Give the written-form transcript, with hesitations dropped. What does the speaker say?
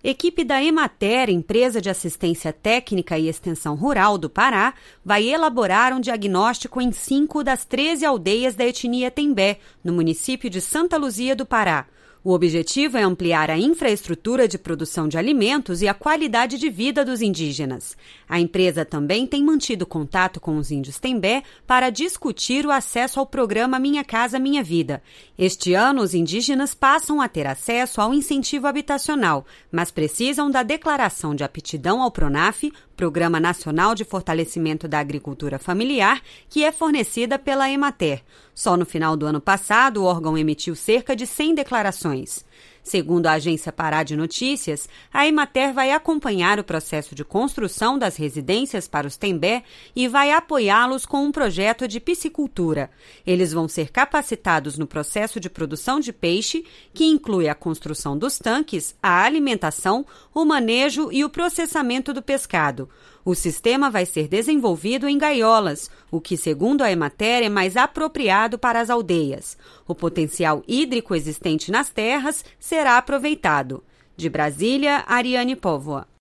Equipe da Emater, empresa de assistência técnica e extensão rural do Pará, vai elaborar um diagnóstico em 5 das 13 aldeias da etnia Tembé, no município de Santa Luzia do Pará. O objetivo é ampliar a infraestrutura de produção de alimentos e a qualidade de vida dos indígenas. A empresa também tem mantido contato com os índios Tembé para discutir o acesso ao programa Minha Casa Minha Vida. Este ano, os indígenas passam a ter acesso ao incentivo habitacional, mas precisam da declaração de aptidão ao PRONAF, Programa Nacional de Fortalecimento da Agricultura Familiar, que é fornecida pela Emater. Só no final do ano passado, o órgão emitiu cerca de 100 declarações. Segundo a agência Pará de Notícias, a Emater vai acompanhar o processo de construção das residências para os Tembé e vai apoiá-los com um projeto de piscicultura. Eles vão ser capacitados no processo de produção de peixe, que inclui a construção dos tanques, a alimentação, o manejo e o processamento do pescado. O sistema vai ser desenvolvido em gaiolas, o que, segundo a Emater, é mais apropriado para as aldeias. O potencial hídrico existente nas terras será aproveitado. De Brasília, Ariane Póvoa.